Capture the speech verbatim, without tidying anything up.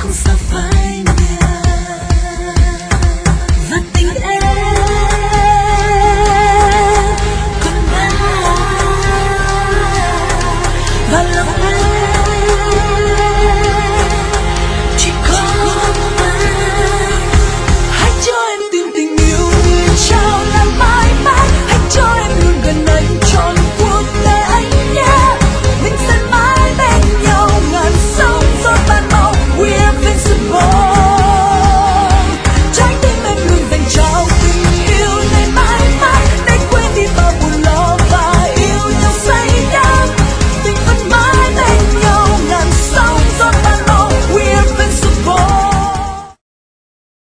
không sao phai nhạt. Và tình em còn đó, và lòng